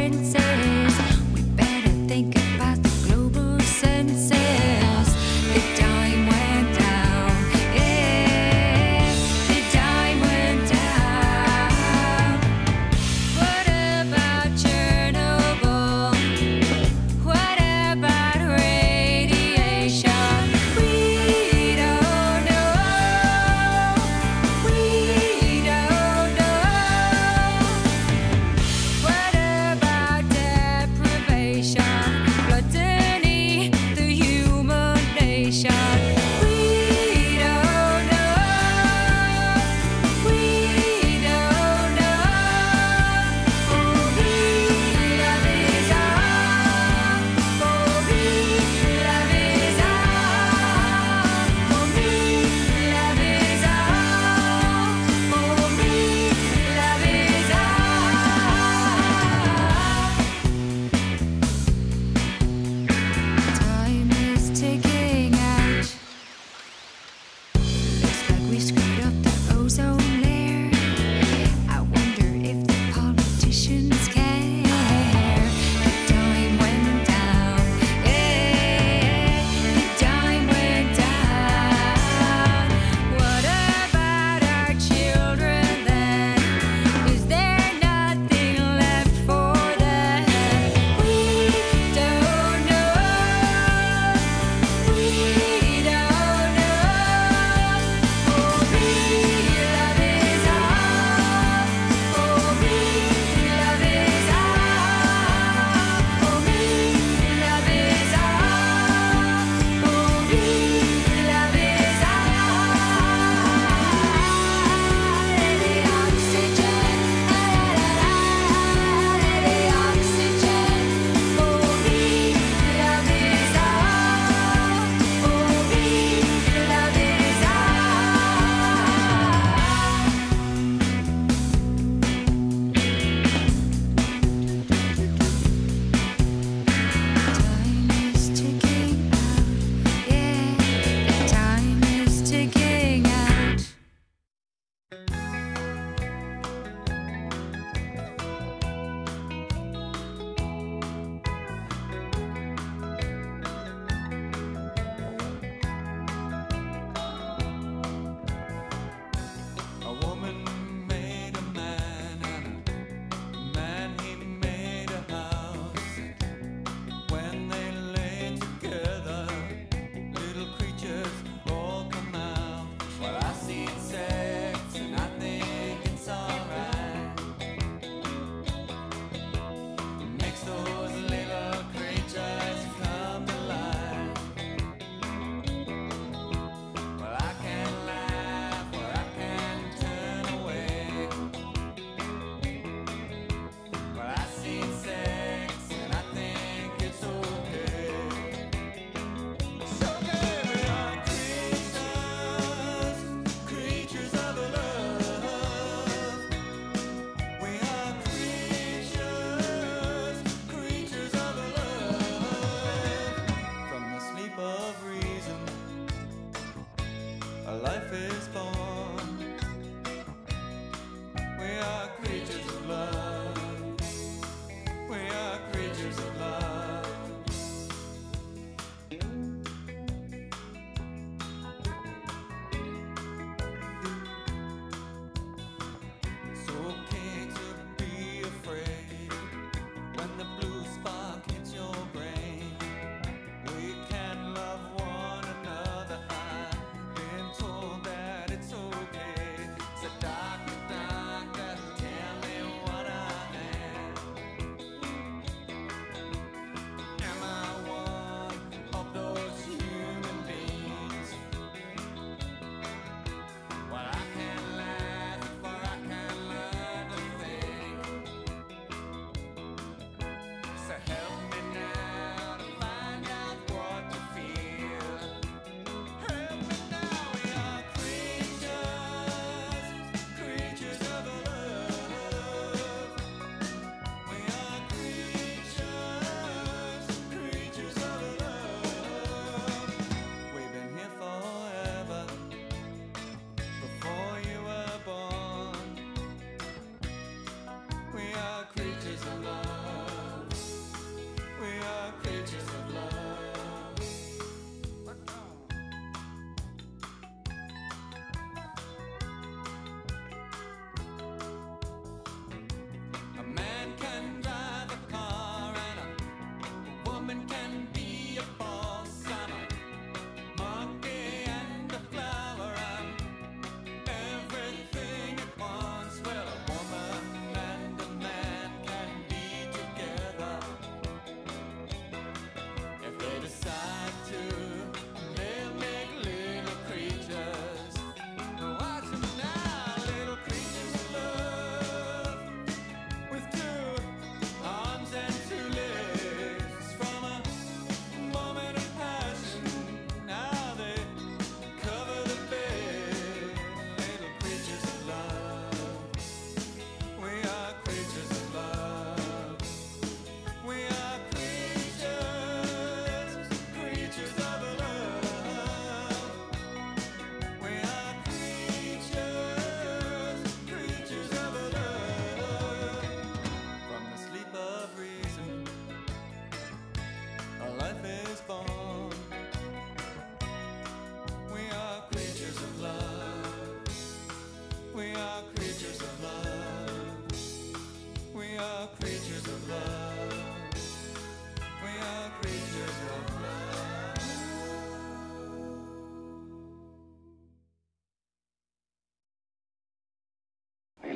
consequences. We better think about the global census. The dime went down. Yeah, the dime went down. What about Chernobyl? What about radiation? We don't know. We don't know. What about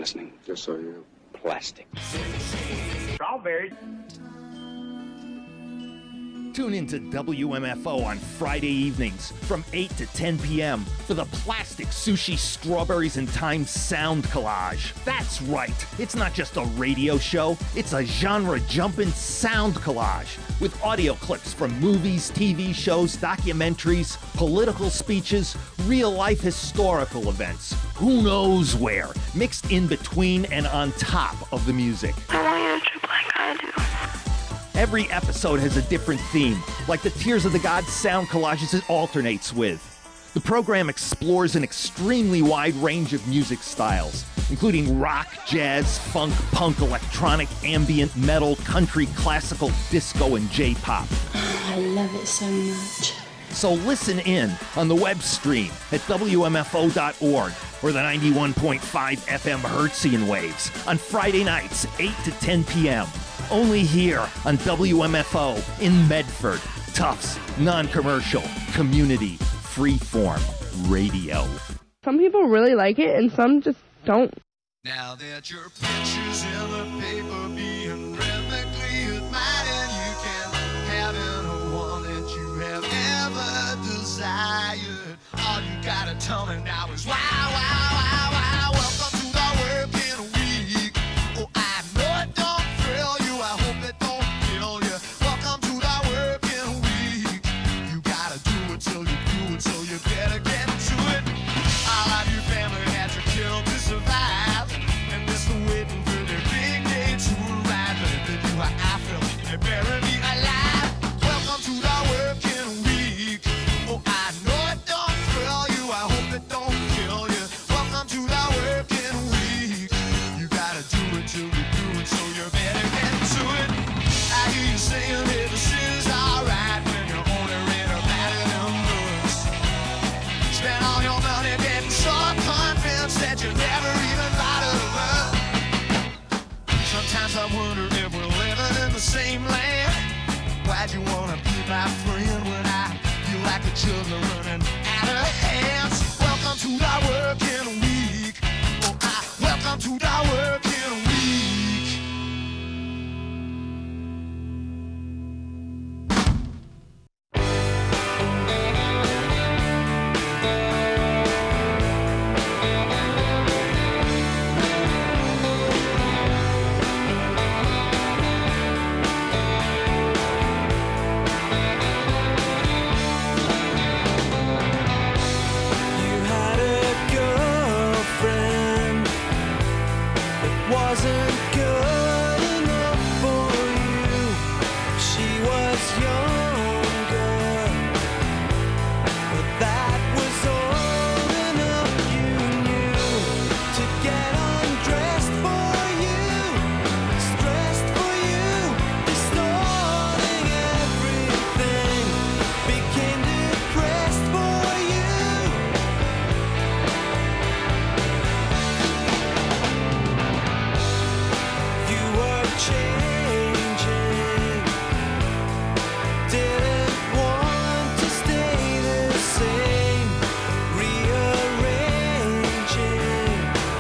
listening? Just so you know. Plastic. Strawberries. Tune into WMFO on Friday evenings from 8 to 10 p.m. for the Plastic Sushi Strawberries and Time Sound Collage. That's right, it's not just a radio show, it's a genre-jumping sound collage with audio clips from movies, TV shows, documentaries, political speeches, real-life historical events. Who knows where, mixed in between and on top of the music. I want you to trip like I do. Every episode has a different theme, like the Tears of the Gods sound collages it alternates with. The program explores an extremely wide range of music styles, including rock, jazz, funk, punk, electronic, ambient, metal, country, classical, disco, and J-pop. I love it so much. So listen in on the web stream at WMFO.org or the 91.5 FM Hertzian waves on Friday nights, 8 to 10 p.m. Only here on WMFO in Medford. Tufts, non-commercial, community, freeform radio. Some people really like it and some just don't. Now that your picture's in the paper being rhythmically admired, you can have any one that you have ever desired. All you gotta tell me now is wow, wow, wow, wow. Welcome to the working week. Oh, I know it don't thrill you. I hope it don't kill you. Welcome to the working week. You gotta do it till you do it, so you better get to it. All of your family had to kill to survive, and they're still waiting for their big day to arrive. But if they do how I feel, they better be alive. Welcome to the working week. Oh, I know it don't thrill you. I hope it don't kill you. Welcome to the working week. You gotta do it till you do it, so you better get to it. I hear you saying that this is alright when you're only read about it in books. Spend all your money getting so convinced that you never even thought of love. Sometimes I wonder if we're living in the same land. Why'd you wanna be my friend when I feel like the children are running out of hands? Welcome to the working week. Oh, welcome to the working week. You had a girlfriend that wasn't good enough for you. She was younger, but that was all enough. You knew to get undressed for you, stressed for you, distorting everything, became depressed for you. You were changing, didn't want to stay the same, rearranging,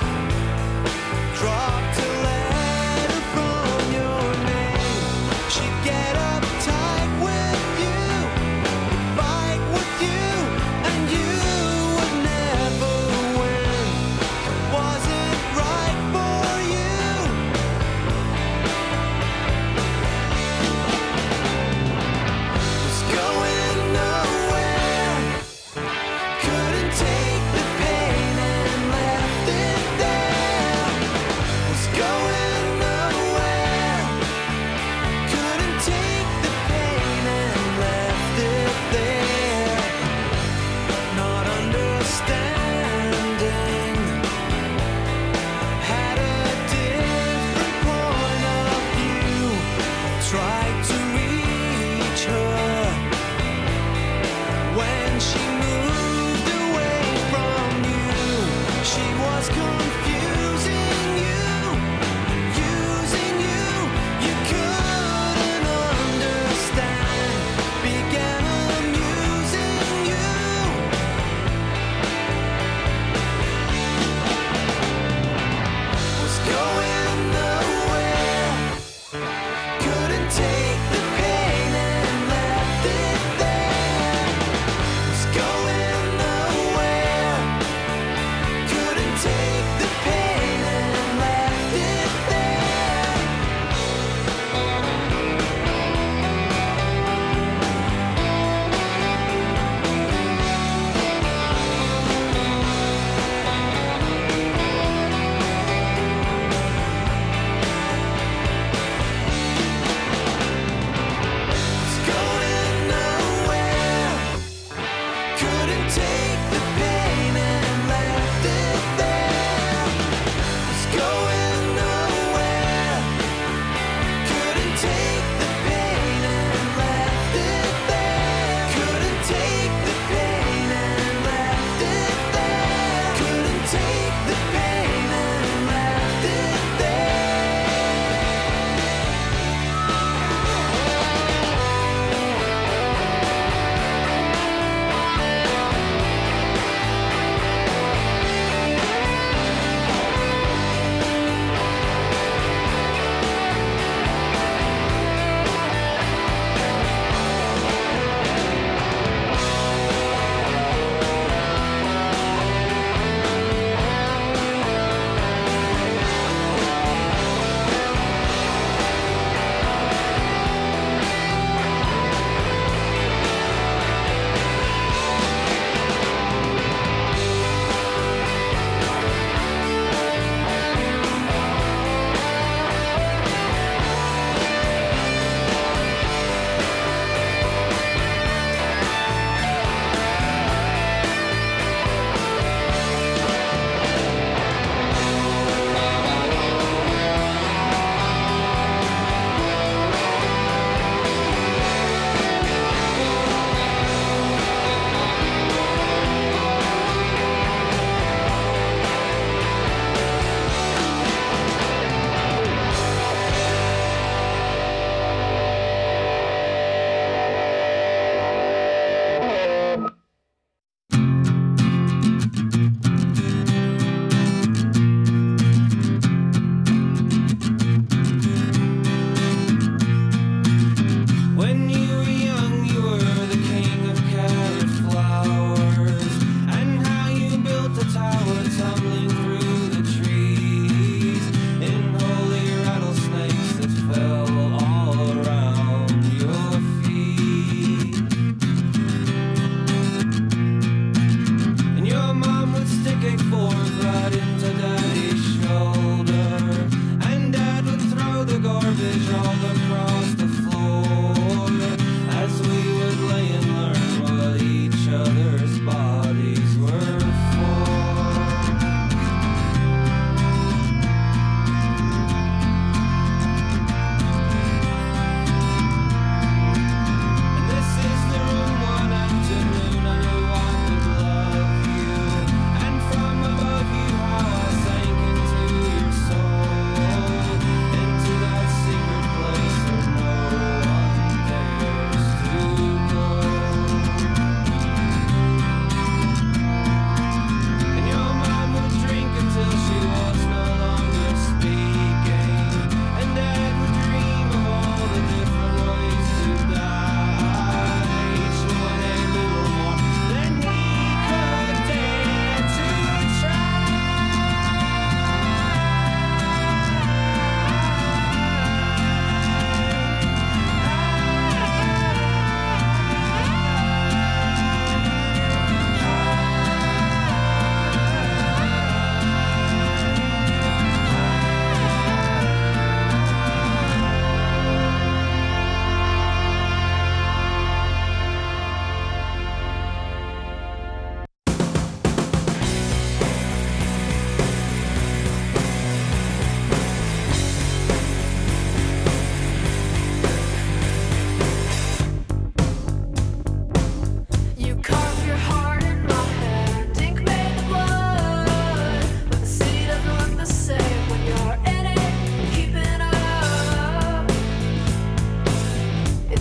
dropped a letter from your name. She'd get uptight with you, fight with you, and you would never win. It wasn't right for you. Was going nowhere, couldn't take the pain and left it there. Was going nowhere, couldn't take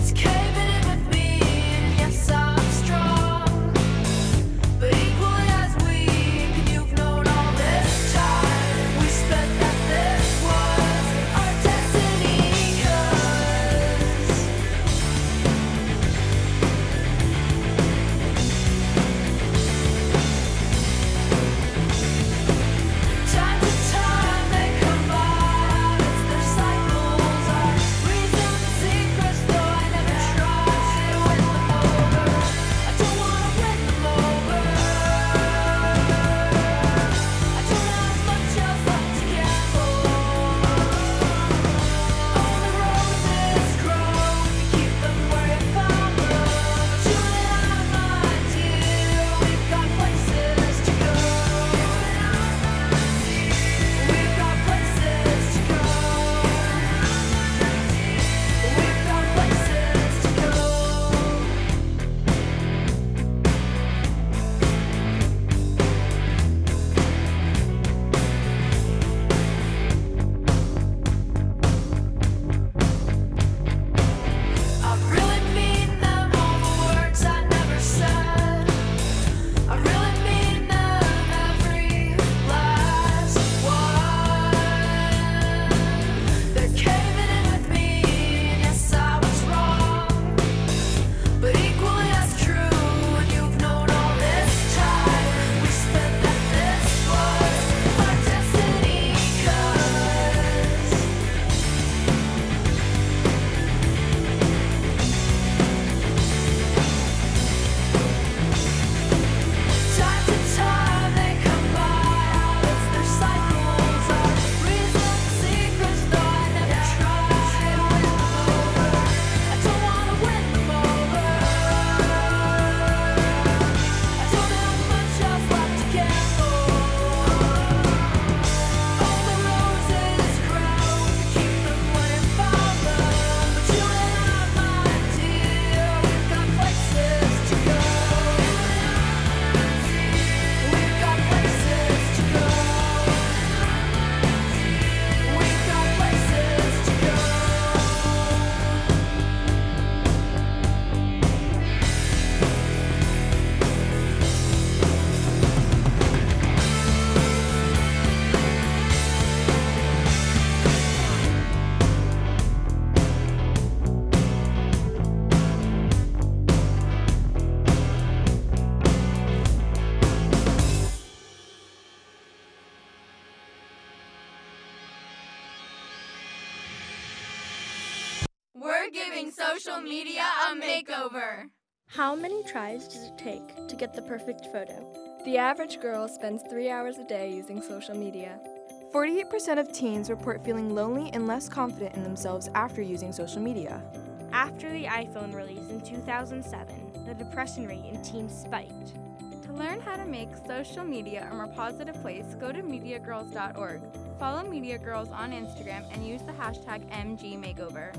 It's caving in with me, and yes, I'm strong, but equally as weak, and you've known all this time. We spent that this was our destiny, 'cause time to time they come by, it's their cycles, our reasons, secrets, though I never try to win them over. I don't wanna win them over. I don't have much else left to gamble. All the roses grow if you keep them where you found them. But you and I, my dear, we've got places to go. We've got places to go. We've got places to go. I really mean them, all the words I never said. I really mean them, every last one. They're caving in with me, and yes, I was wrong, but equally as true, and you've known all this time. We spent that this was our destiny, 'cause time to time they come by, it's their cycles, our reasons, secrets, though I never try to win them over. I don't wanna win them over. I don't have much else left to gamble. All the roses grow if you keep them where you found them. But you and I, my dear, we've got places to go. We've got places to go. We've got places to go. We're giving social media a makeover. How many tries does it take to get the perfect photo? The average girl spends 3 hours a day using social media. 48% of teens report feeling lonely and less confident in themselves after using social media. After the iPhone release in 2007, the depression rate in teens spiked. To learn how to make social media a more positive place, go to MediaGirls.org. Follow Media Girls on Instagram and use the hashtag MGMakeover.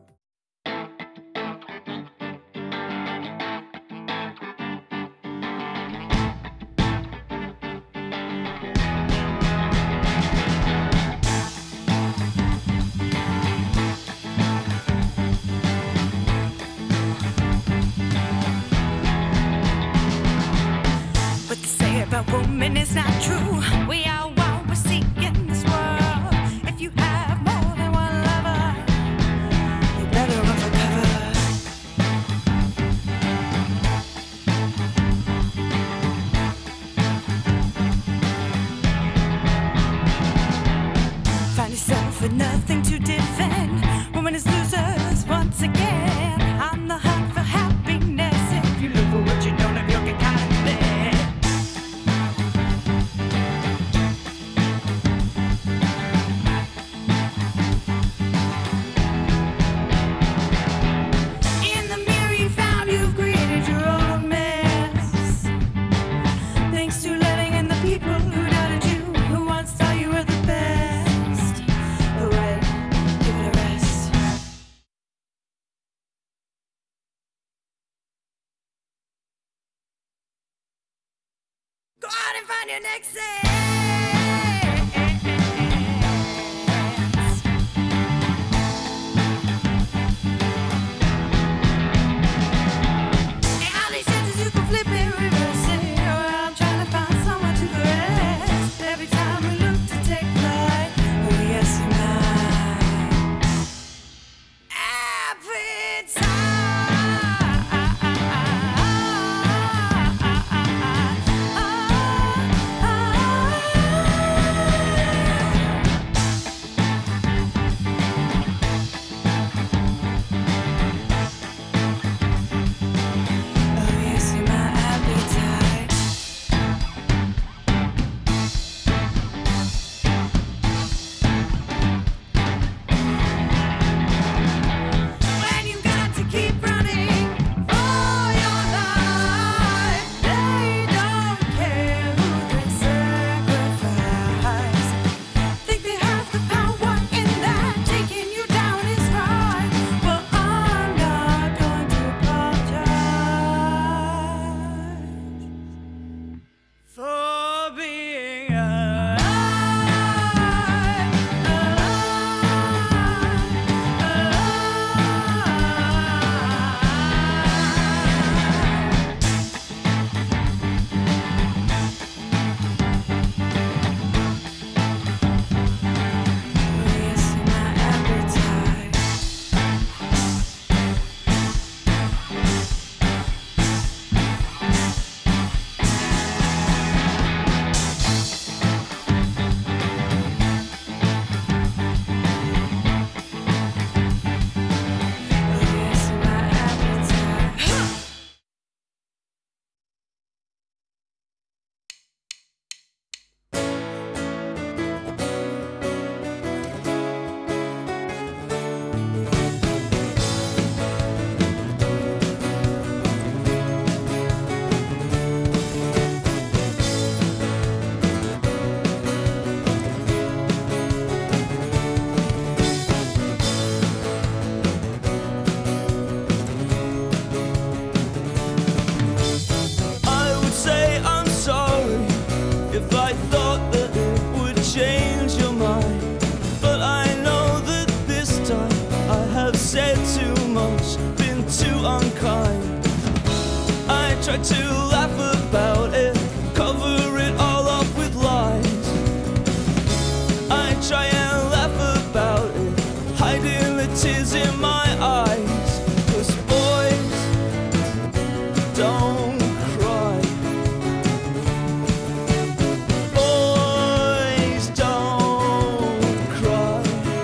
What they say about women is not true. We are what we seek in this world. If you have more than one lover, you better run for cover. Find yourself with nothing to defend. Women is losers once again. On the hunt for happiness. If you look for what you don't have, you'll get caught in there. In the mirror you found you've created your own mess. Thanks to letting in the people who doubted you, who once thought you were the best. Alright, give it a rest. Go out and find your next sense. I thought that it would change your mind, but I know that this time I have said too much, been too unkind. I tried to laugh about it, cover it all up with lies. I try and laugh about it, hiding the tears in my eyes. 'Cause boys don't cry. Boys don't cry.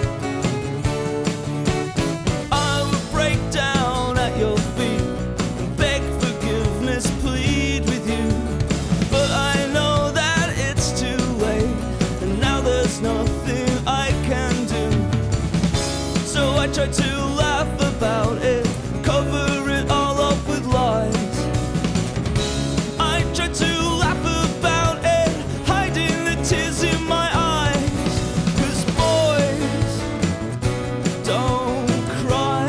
I would break down at your feet and beg forgiveness, plead with you. But I know that it's too late, and now there's nothing I can do. So I try to laugh about it, cover it all up with lies. I try to laugh about it, hiding the tears in my eyes. 'Cause boys don't cry.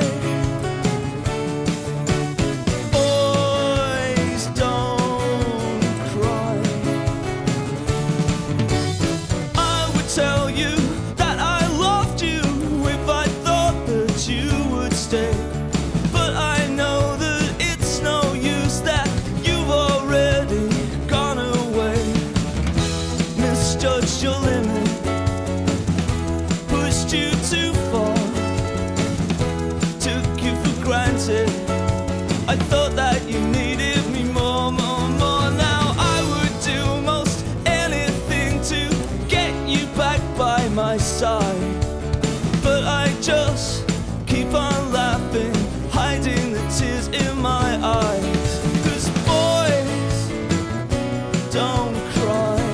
Boys don't cry. I would tell you that I loved you if I thought that you would stay. But I know that it's no use, that you've already gone away. Misjudged your limit, pushed you too far, took you for granted. I thought that you needed me more, more, more. Now I would do most anything to get you back by my side. But I just keep on laughing, hiding the tears in my eyes. 'Cause boys don't cry.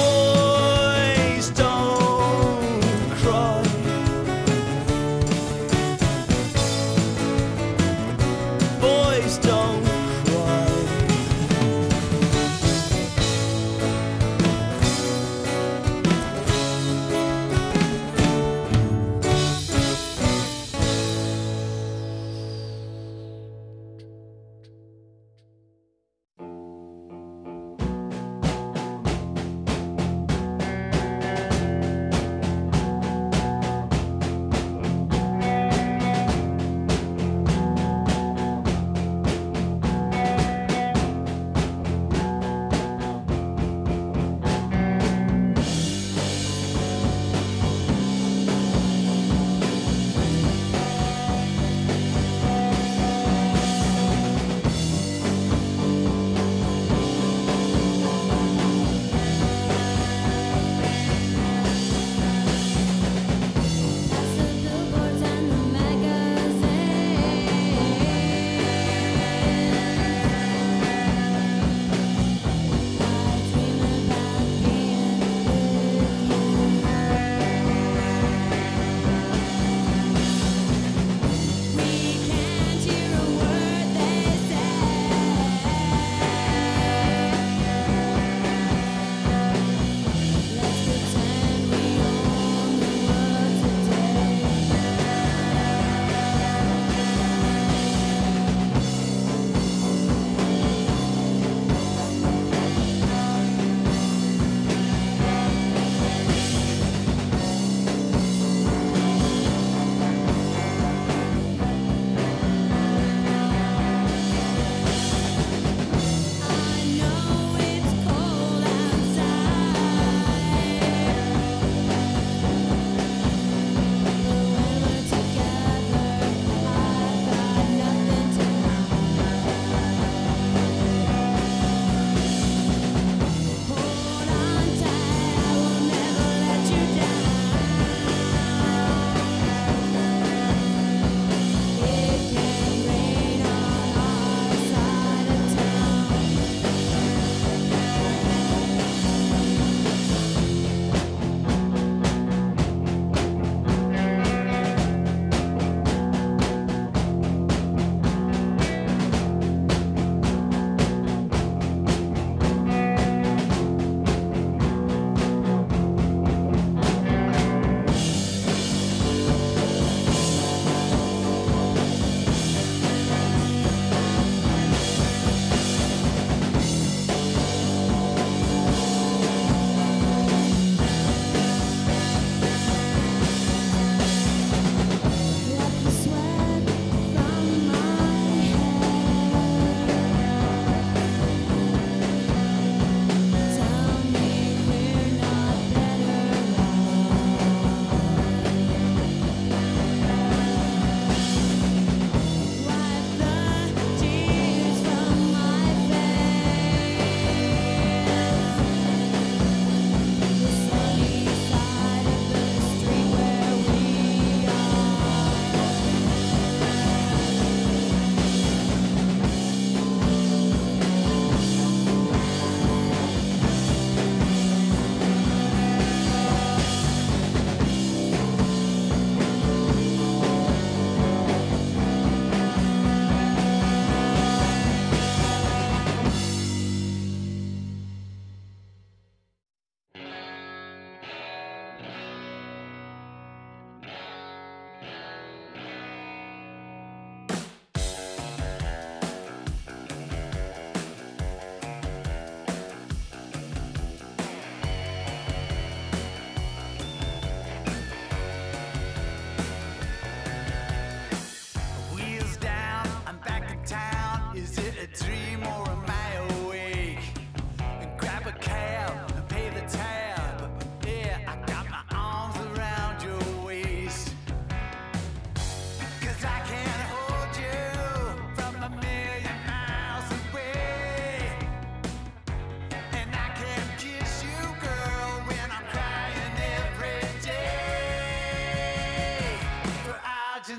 Boys don't cry.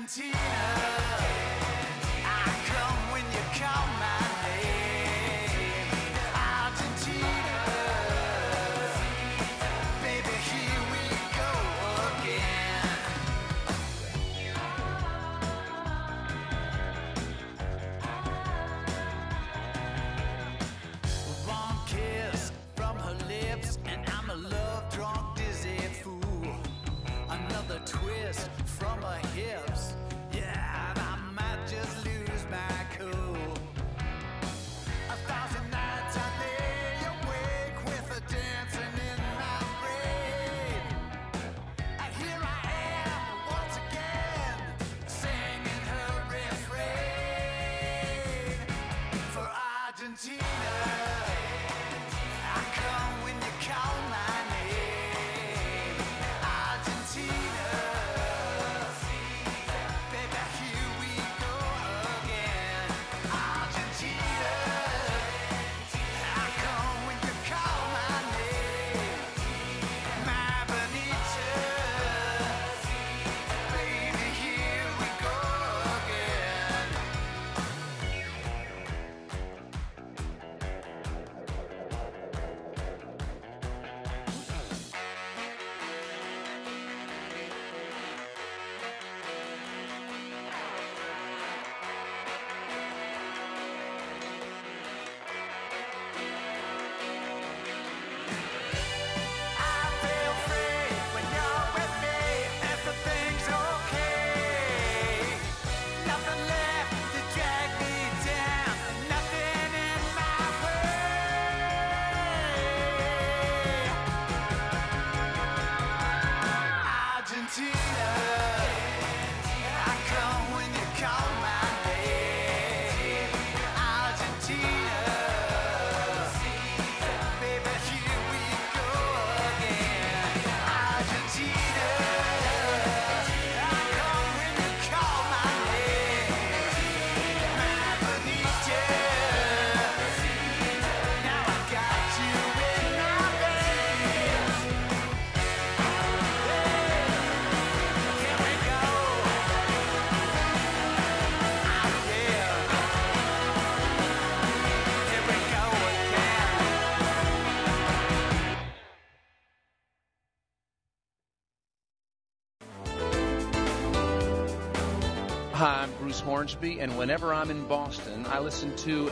Hi, I'm Bruce Hornsby, and whenever I'm in Boston, I listen to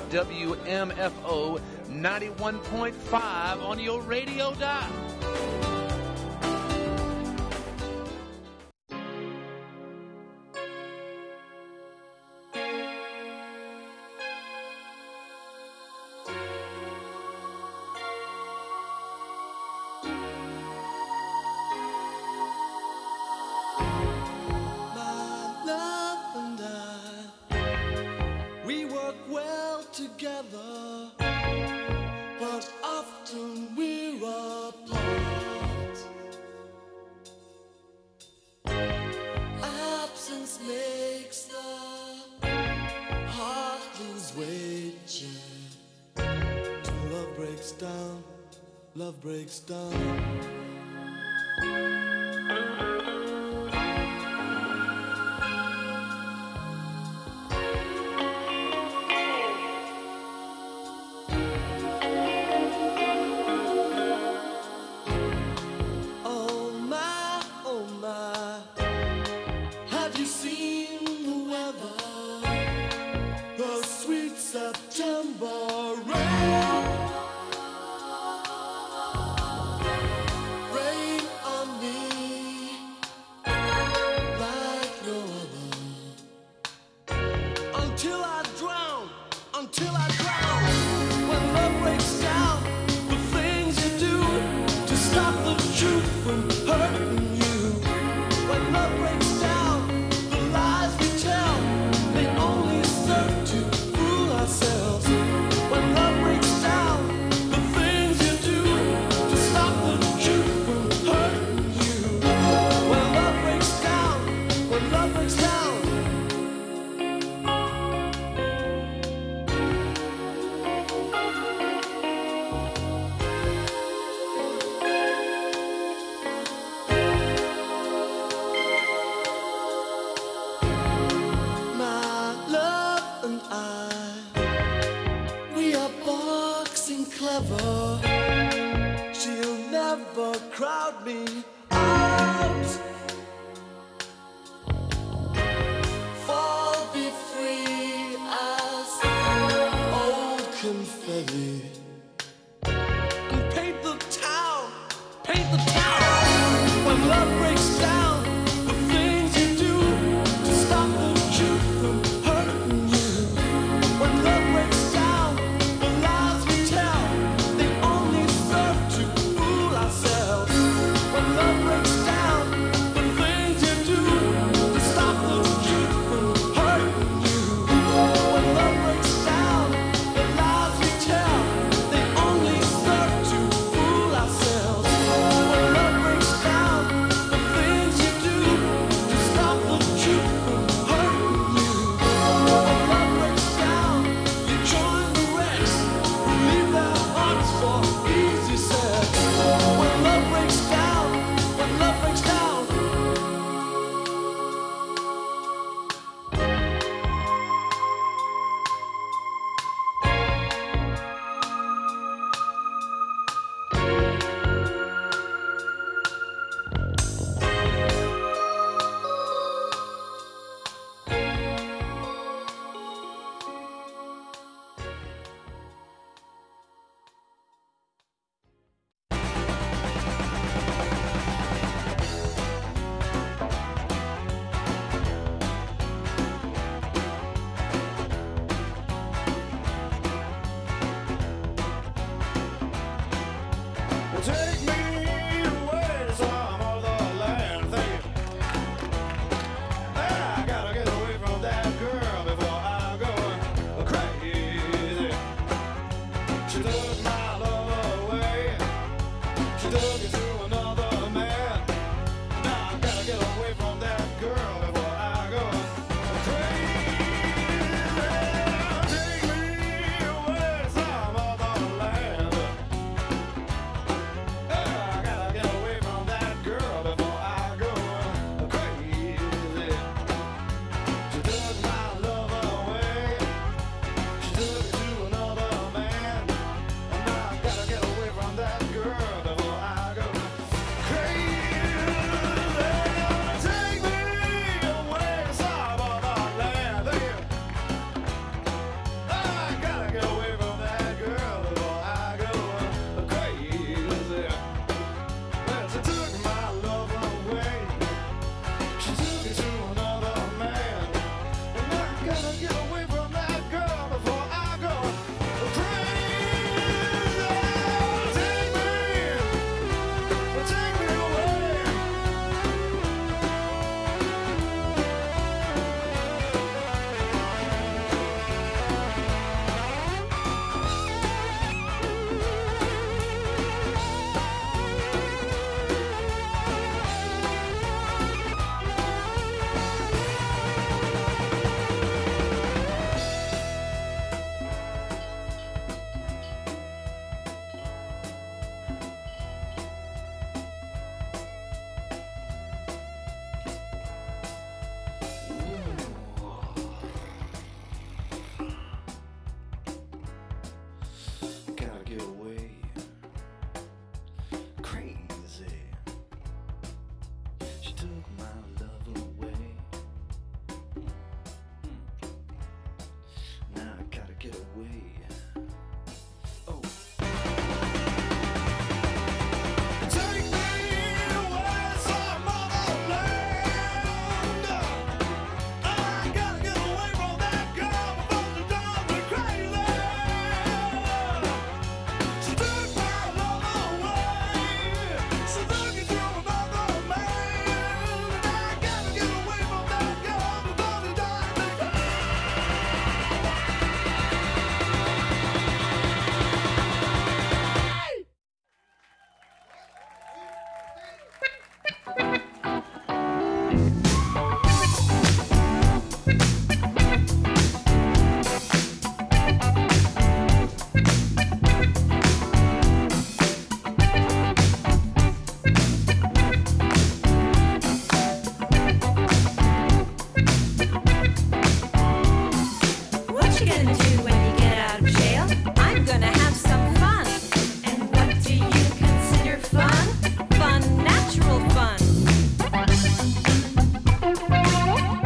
WMFO 91.5 on your radio dial. Love breaks down. Oh my, have you seen the weather? The sweet September rain. she'll never crowd me out. Fall, be free as old confetti. And paint the town, when love breaks down, the things you do to stop the truth from hurting you. When love breaks down, the lies we tell, they only serve to fool ourselves. When love breaks down, the things you do to stop the truth from hurting you. When love breaks down, the lies we tell,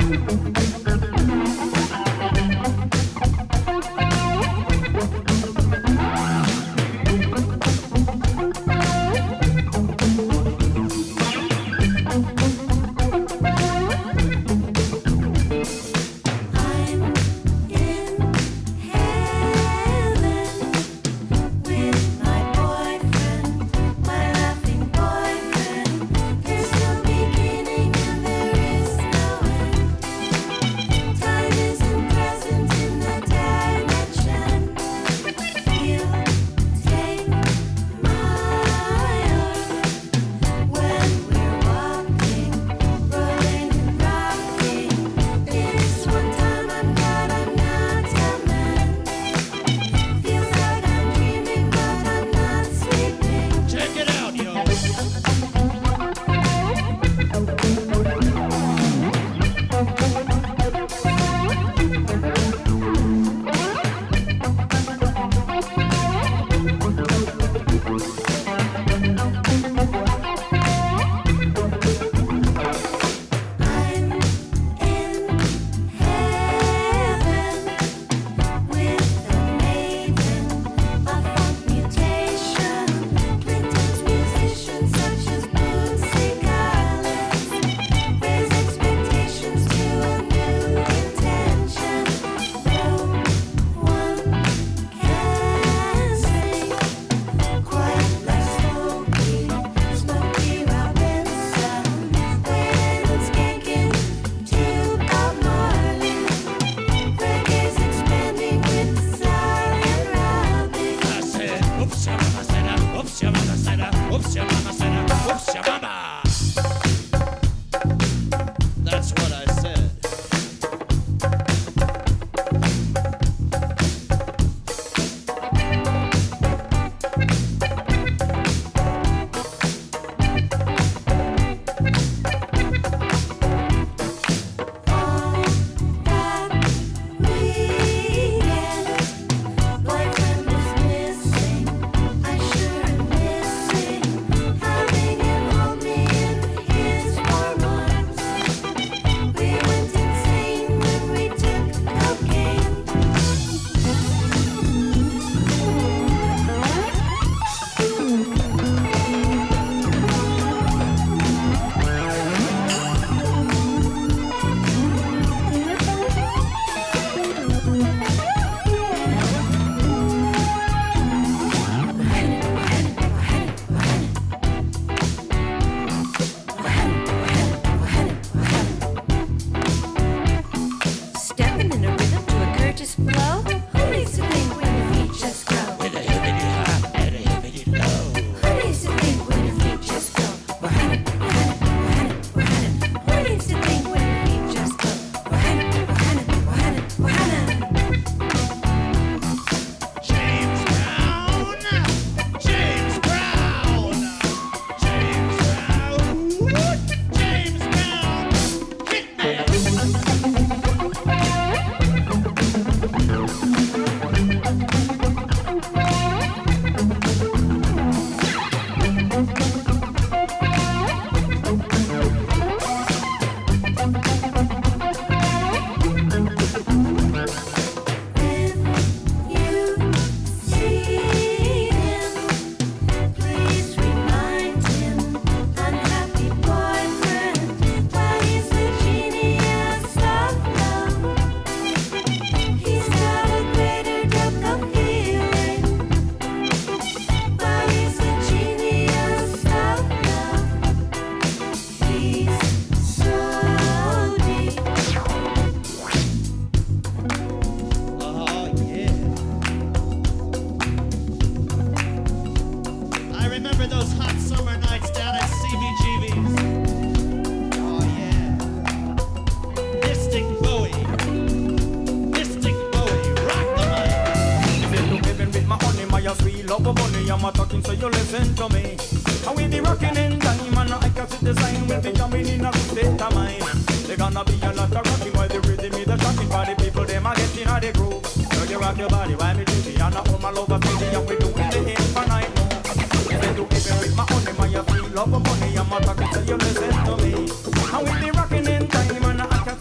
love of money, I'm a talking, so you listen to me. And we be rocking in time, and I can see the sign, we'll be jumping in a good state of mind. They gonna be a lot of rocking, while the rhythm is the shocking, for the people, them are getting out the groove. So you rock your body, why me duty, and I own my love of city, and we doing the infinite move. They do even with my honey, my love of money, I'm a talking, so you listen to me. And we be rocking in time, and I can see the sign,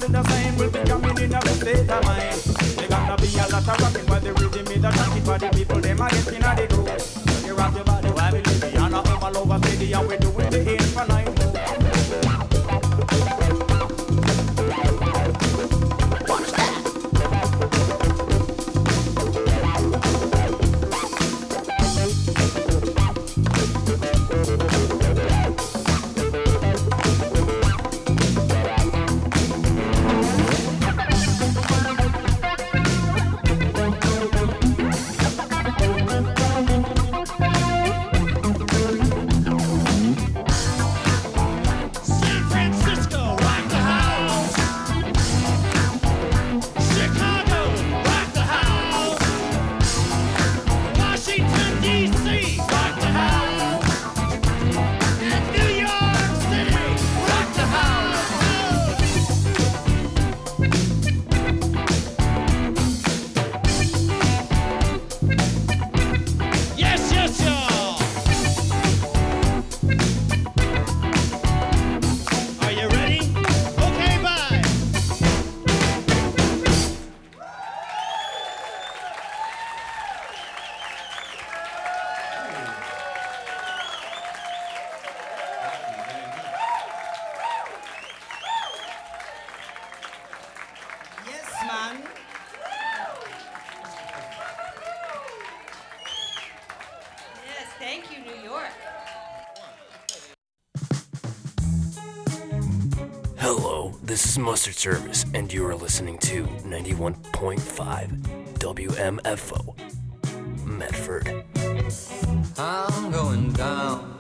evening we'll be jamming in a state of mind. They gonna be a lot of rocking while the rhythm is a jacket for the people. Them are getting at the groove. You rock your body while we live on a home all over city and we doing the 8 for 9 move. Thank you, New York. Hello, this is Mustard Service, and you are listening to 91.5 WMFO, Medford. I'm going down